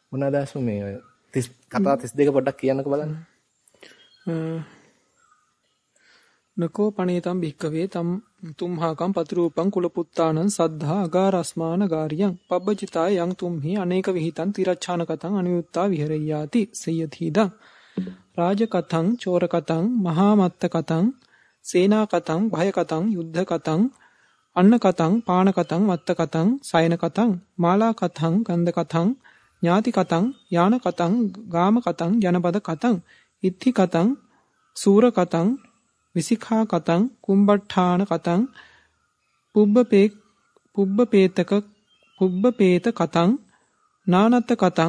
මොනවාද අසු මේ කතා 32 පොඩ්ඩක් කියන්නකෝ බලන්න. නකෝ පණේතම් භික්කවේ තුම්හාකම් පතිරූපං කුලපුත්තානං සද්ධා අගාරස්මාන ගාරියං පබ්බචිතාය යං තුම්හි අනේක විහිතං තිරච්ඡාන කතං අනියුත්තා විහෙරයාති සයතිදං රාජකතං චෝරකතං මහාමත්ත කතං සේනා කතං භය කතං යුද්ධ කතං අන්න කතං පාන කතං වත්ත කතං සයන කතං මාලා කතං ගන්ධ කතං ඥාති කතං යාන කතං ගාම කතං ජනපද කතං ඉත්ති කතං සූර කතං විසිඛා කතං කුම්බට්ඨාන කතං පුබ්බපේත කතං නානත්ත කතං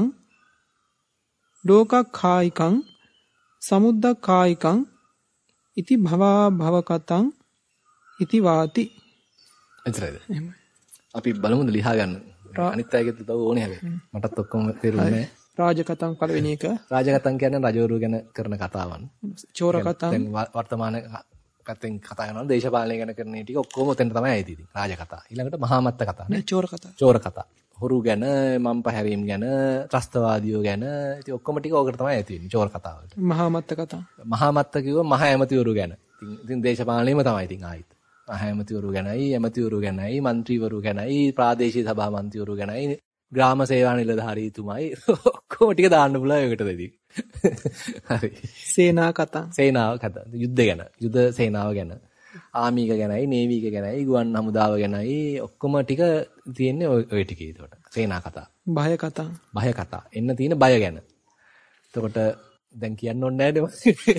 ලෝකක්ඛායිකං සමුද්දක්ඛායිකං ඉති භවා භව කතං ඉති වාති. එතරම්ද? අපි බලමුද ලියා ගන්න. අනිත් අයගෙත් තව ඕනේ හැබැයි. මටත් ඔක්කොම තේරුන්නේ නැහැ. රාජකතං පළවෙනි එක. රාජකතං කියන්නේ රජවරු ගැන කරන කතාවන්. චෝරකතං දැන් වර්තමාන පැත්තෙන් කතා කරනවා දේශපාලනය ගැන කරන ටික ඔක්කොම උතෙන් තමයි ඇවිත් ඉතින්. රාජකතා. ඊළඟට මහාමත්ත කතා නේ. චෝරකතා. චෝරකතා. හොරු ගැන, මම්පහැරීම් ගැන, ත්‍රස්තවාදියෝ ගැන ඉතින් ඔක්කොම ටික ඕකට තමයි ඇති වෙන්නේ චෝරකතා වලට. මහාමත්ත කතා. මහාමත්ත කිව්ව මහ ඇමතිවරු ගැන. ඉතින් දේශපාලනයම තමයි ඉතින් ආයිත්. මහ ඇමතිවරු ගැනයි, ඇමතිවරු ගැනයි, മന്ത്രിවරු ගැනයි, ප්‍රාදේශීය සභා මන්ත්‍රීවරු ගැනයි, ග්‍රාම සේවා නිලධාරීතුමයි ඔක්කොම ටික දාන්න පුළුවන් ඒකටද ඉතින්. හරි. සේනා කතා. සේනාව කතා. යුද්ධ ගැන. යුද සේනාව ගැන. ආමීක ගැනයි, නේවීක ගැනයි, ගුවන් හමුදාව ගැනයි ඔක්කොම ටික තියෙන්නේ ඔය ටිකේ ඒකට. සේනා කතා. බය කතා. බය කතා. එන්න තියෙන බය ගැන. එතකොට දැන් කියන්න ඕනේ නැහැ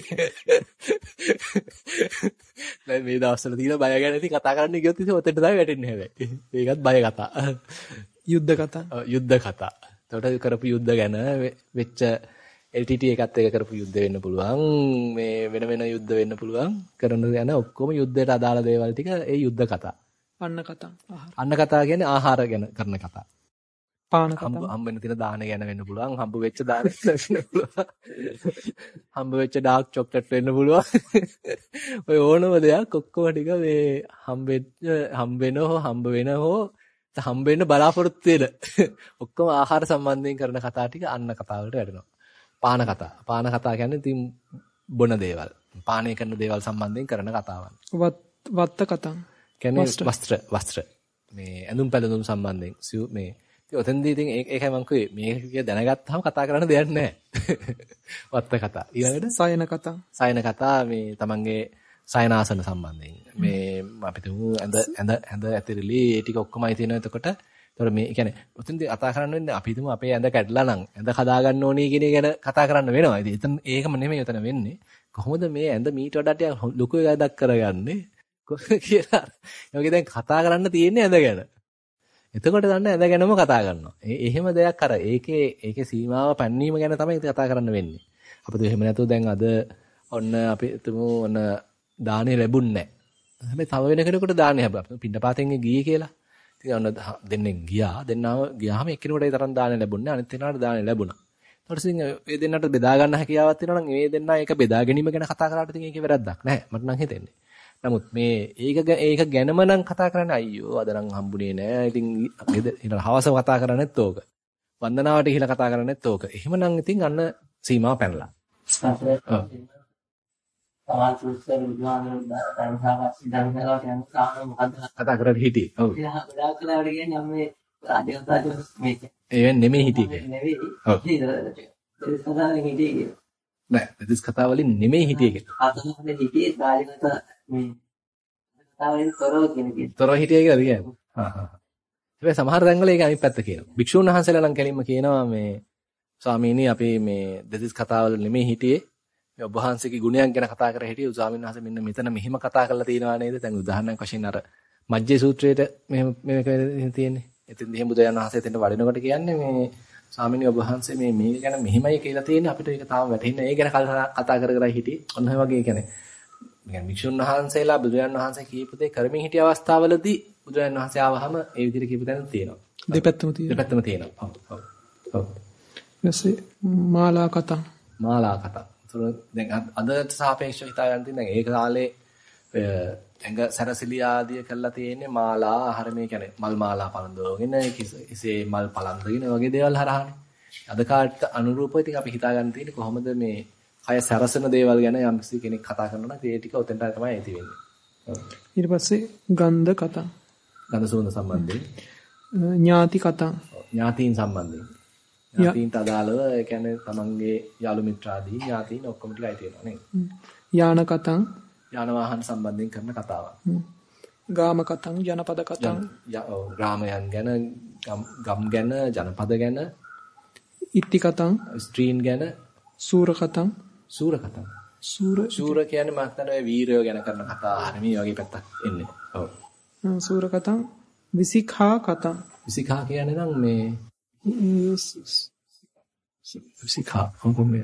නේද? මේ දවස්වල තියෙන බය ගැන ඉතින් කතා කරන්න ගියොත් ඉතින් ඔතෙන්ට තමයි වැටෙන්නේ හැබැයි. ඒකත් බය කතා. යුද්ධ කතා. යුද්ධ කතා. එතකොට කරපු යුද්ධ ගැන වෙච්ච LTT එකත් එක කරපු යුද්ධ වෙන්න පුළුවන්. මේ වෙන වෙන යුද්ධ වෙන්න පුළුවන්. කරන යන ඔක්කොම යුද්ධයට අදාළ දේවල් ටික ඒ යුද්ධ කතා. අන්න කතා. අන්න කතා කියන්නේ ආහාර ගැන කරන කතා. පාන කතා. හම්බ වෙන තියෙන දාන ගැන වෙන්න පුළුවන්. හම්බ වෙච්ච දාන වෙන්න පුළුවන්. හම්බ වෙච්ච ඩාර්ක් චොක්ලට් වෙන්න පුළුවන්. ඔය ඕනම දෙයක් ඔක්කොම ටික මේ හම්බ වෙන්න බලාපොරොත්තු වෙන ඔක්කොම ආහාර සම්බන්ධයෙන් කරන කතා ටික අන්න කතා වලට වැටෙනවා. පාන කතා. පාන කතා කියන්නේ ඉතින් බොන දේවල්. පානය කරන දේවල් සම්බන්ධයෙන් කරන කතාවන්. වත්ත කතා. කියන්නේ වස්ත්‍ර. මේ ඇඳුම් පැළඳුම් සම්බන්ධයෙන් මේ ඉතින් ඔතෙන්දී ඉතින් ඒකයි මම කිව්වේ මේක දැනගත්තාම කතා කරන්න දෙයක් නැහැ. වත්ත කතා. ඊළඟට සයන කතා. සයන කතා මේ තමන්ගේ සයනාසන සම්බන්ධයෙන්. මේ අපි තුමු ඇඳ ඇතිරිලි ඒ ටික ඔක්කොමයි තියෙනවා එතකොට. ඒතකොට මේ කියන්නේ ඔතෙන්දී කතා කරන්න වෙන්නේ අපි තුමු අපේ ඇඳ කැඩලා නම් ඇඳ හදා ගන්න ඕනේ කියන එක ගැන කතා කරන්න වෙනවා. ඉතින් ඒකම නෙමෙයි උතන වෙන්නේ. කොහොමද මේ ඇඳ මීට වඩා ටිකක් ලොකු එකක් කරගන්නේ කියලා. ඒකේ දැන් කතා කරන්න තියෙන්නේ ඇඳ ගැන. එතකොට දන්න ඇඳ ගැනම කතා කරනවා. එහෙම දෙයක් අර ඒකේ සීමාව පැනවීම ගැන තමයි කතා කරන්න වෙන්නේ. අපිට එහෙම නැතුව දැන් අද ඔන්න අපි තුමු ඔන්න දානේ ලැබුන්නේ නැහැ. හැබැයි තව වෙන කෙනෙකුට දාන්නේ හැබැයි පින්නපාතෙන් ගියේ කියලා. ඉතින් ඔන්න දෙන්නෙන් ගියාම එක්කෙනෙකුට ඒ තරම් දානේ ලැබුණේ අනිත් කෙනාට දානේ ලැබුණා. ඊට පස්සේ මේ දෙන්නට බෙදා ගන්න හැකියාවක් තියෙනවා නම් මේ දෙන්නා ඒක බෙදා ගැනීම ගැන කතා කරාට ඉතින් ඒකේ වැරද්දක් නැහැ. මට නම් හිතෙන්නේ. නමුත් මේ ඒක ගැනම නම් කතා කරන්නේ අයියෝ අද නම් හම්බුනේ නෑ. ඉතින් හවස කතා කරන්නේත් ඕක. වන්දනාවට ගිහිලා කතා කරන්නේත් ඕක. එහෙමනම් ඉතින් අන්න සීමාව පැනලා. කතා කරලා හිටියේ. ඔව්. ඒ නෙමෙයි හිටියේ. ඔව්. නෑ දෙස් කතා වලින් නෙමෙයි හිටියේ කියලා. අතනනේ හිටියේ රාජකත මේ කතාවලින් තොරව හිටියේ කියලා කියන්නේ. හැබැයි සමහර තැන්වල ඒක අනිත් පැත්ත කියනවා. භික්ෂුන් වහන්සේලා නම් කෙලින්ම කියනවා මේ ස්වාමීනි අපි මේ දෙතිස් කතාවල නෙමෙයි හිටියේ. මේ ඔබ වහන්සේගේ ගුණයන් ගැන කතා කර හිටියේ. ස්වාමීන් වහන්සේ මෙන්න මෙතන මෙහිම කතා කරලා තියෙනවා නේද? දැන් උදාහරණයක් වශයෙන් අර මජ්ජේ සූත්‍රයේට මේක තියෙන්නේ. එතෙන් දිහෙ බුදුන් වහන්සේ එතෙන්ට වඩිනකොට කියන්නේ මේ ස්වාමීනි ඔබ වහන්සේ මේ ගැන මෙහිමයි කියලා තියෙන්නේ අපිට ඒක තාම වැටහෙන්නේ. ඒ ගැන කතා කර හිටියේ. ඔන්න ඔය වගේ කියන්නේ භික්ෂුන් වහන්සේලා බුදුන් වහන්සේ කියපු දේ කරමින් හිටිය අවස්ථාවලදී බුදුන් වහන්සේ ආවහම ඒ විදිහට කියපු තැන තියෙනවා. දෙපැත්තම තියෙනවා. ඔව්. ඊපස්සේ මාලා කතා. දැන් අදට සාපේක්ෂව හිතා ගන්න තියෙන දැන් ඒ කාලේ ඇඟ සැරසිලි ආදිය කරලා තියෙන්නේ මාලා ආහාර මේ කියන්නේ මල් මාලා පළඳවගෙන ඉසේ මල් පළඳගෙන වගේ දේවල් හරහානේ. අද කාලට අනුරූපව ඉතින් අපි හිතා ගන්න තියෙන්නේ කොහොමද මේ කය සැරසෙන දේවල් ගැන යම් කෙනෙක් කතා කරනවා නම් ඒ ටික උතෙන්ට තමයි ඇති වෙන්නේ. ඊට පස්සේ ගන්ධ කතා. ගන්ධ සුවඳ සම්බන්ධයෙන්. ඥාති කතා. ඥාතීන් සම්බන්ධයෙන්. ඥාතීන්ට අදාළව ඒ කියන්නේ තමන්ගේ යාළු මිත්‍රාදී ඥාතීන් ඔක්කොම ටික අයිති වෙනවා නේද? යාන කතං. යාන වාහන සම්බන්ධයෙන් කරන කතාවක්. ගාම කතං ජනපද කතං. ග්‍රාමයන් ගැන, ගම් ගැන, ජනපද ගැන. ඉත්ති කතං. ස්ත්‍රීන් ගැන. සූර කතං. සූර කතං. සූර කියන්නේ මම හිතන්නේ වීරයෝ ගැන කරන කතා හරිය මේ වගේ පැත්තක් එන්නේ. ඔව්. සූර කතං. විසිඛා කතං. විසිඛා කියන්නේ නම් මේ විසිඛා කොහොමද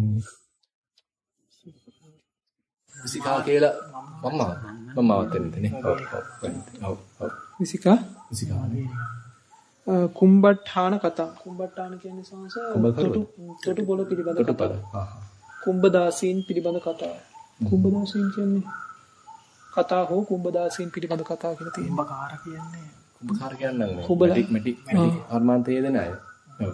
විසිඛා කියලා මම්මාවත් එන්නේ. ඔව්. විසිඛා. විසිඛා. කුම්බට්ඨාන කතා. කුම්බට්ඨාන කියන්නේ සංස තොටු බොල පිළිබඳ කතා. කුම්බදාසීන් පිළිබඳ කතා. කුම්බදාසීන් කියන්නේ කතා හෝ කුම්බදාසීන් පිළිබඳ කතා කියලා තියෙනවා. කුම්භකාර කියන්නේ. කුම්භකාර කියන්නේ මැටි හර්මාන්තයේ දෙන අය. ඔව්.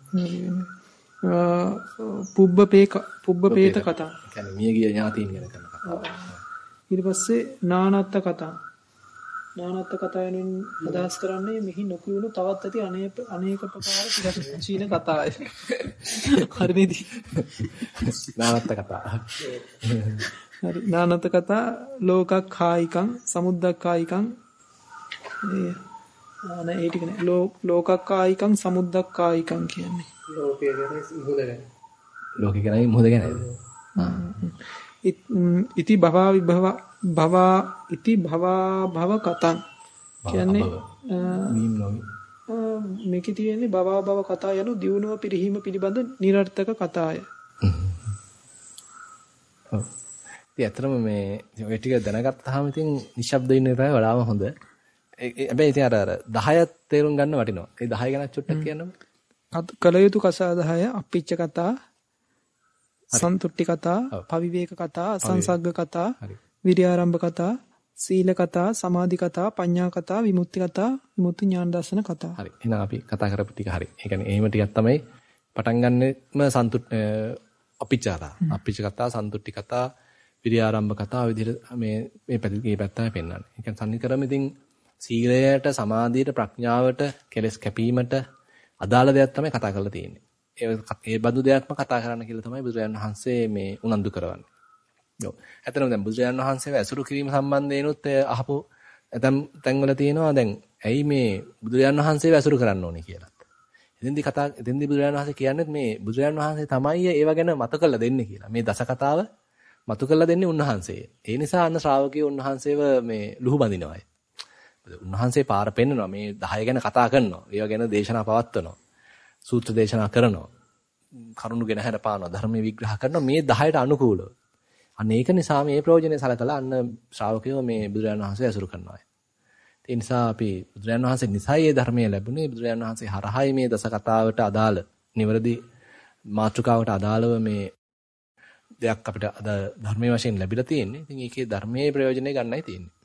පුබ්බපේත කතා. කියන්නේ මියගිය ඥාතීන් ගැන කරන කතා. ඊට පස්සේ නානත්ත කතා. නානත්ත කතාවෙන් අදහස් කරන්නේ මෙහි නොකියුණු තවත් ඇති අනේක ප්‍රකාර ශීල කතාය. හරි නේද? නානත්ත කතා. හරි නානත්ත කතා ලෝකක්ඛායිකං සමුද්දක්ඛායිකං ඒ ටික නේ ලෝකක්ඛායිකං සමුද්දක්ඛායිකං කියන්නේ. ලෝකයේ ගැන මුහුද ගැන. ලෝකේ ගැන මුහුද ගැන. ඉති භවා විභව භවා ඉති භවා භව කතං කියන්නේ මේකේ තියෙන්නේ භවා භව කතා යනු දියුණුව පිරිහීම පිළිබඳ නිර්ර්ථක කතාය. ඔව්. ඉතින් ඇත්තටම මේ ඔය ටික දැනගත්තාම ඉතින් නිශ්ශබ්ද ඉන්න එක තමයි වඩාම හොඳ. හැබැයි ඉතින් අර 10ක් තේරුම් ගන්න වටිනවා. ඒ 10 ගැන චුට්ටක් කියන්නම. කල යුතු කසා 10 අප්පිච්ච කතා සන්තුට්ටි කතා, පවිවේක කතා, සංසග්ග කතා, විරියාරම්භ කතා, සීල කතා, සමාධි කතා, පඤ්ඤා කතා, විමුක්ති කතා, විමුක්ති ඥාන දර්ශන කතා. හරි. එහෙනම් අපි කතා කරපු ටික හරි. ඒ කියන්නේ එහෙම ටිකක් තමයි පටන් ගන්නෙම අපිච්ච කතා. අපිච්ච කතා, සන්තුට්ටි කතා, විරියාරම්භ කතා විදිහට මේ පැතිකේ පැත්තම පෙන්වන්නේ. ඒ කියන්නේ සම්නිකරම ඉතින් සීලයට, සමාධියට, ප්‍රඥාවට, කෙලස් කැපීමට අදාළ දෙයක් තමයි කතා කරලා තියෙන්නේ. ඒ බඳු දෙයක්ම කතා කරන්න කියලා තමයි බුදුරජාණන් වහන්සේ මේ උනන්දු කරවන්නේ. ඔව්. ඇත්තටම දැන් බුදුරජාණන් වහන්සේව ඇසුරු කිරීම සම්බන්ධයෙන්ුත් අහපු තැන්වල තියෙනවා දැන් ඇයි මේ බුදුරජාණන් වහන්සේව ඇසුරු කරන්න ඕනේ කියලා. එතෙන්දී බුදුරජාණන් වහන්සේ කියන්නේ මේ බුදුරජාණන් වහන්සේ තමයි ඒව ගැන මත කළ දෙන්නේ කියලා. මේ දස කතාව මතු කළ දෙන්නේ උන්වහන්සේ. ඒ නිසා අන්න ශ්‍රාවකයෝ උන්වහන්සේව මේ ලුහු බඳිනවා. උන්වහන්සේ පාර පෙන්නනවා මේ 10 ගැන කතා කරනවා. ඒව ගැන දේශනා පවත්වනවා. සූත්‍ර දේශනා කරනවා. කරුණු ගෙන හැරපානවා. ධර්මයේ විග්‍රහ කරනවා මේ 10ට අනුකූලව. අන්න ඒක නිසා මේ ප්‍රයෝජනේ සලකලා අන්න ශ්‍රාවකයෝ මේ බුදුරජාණන් වහන්සේ ඇසුරු කරනවා. ඒ නිසා අපි බුදුරජාණන් වහන්සේ නිසයි මේ ධර්මයේ ලැබුණේ බුදුරජාණන් වහන්සේ හරහායි මේ දස කතාවට අදාළ නිවැරදි මාතෘකාවට අදාළව මේ දෙයක් අපිට අද ධර්මයේ වශයෙන් ලැබිලා තියෙන්නේ. ඉතින් ඒකේ ධර්මයේ ප්‍රයෝජනේ ගන්නයි තියෙන්නේ.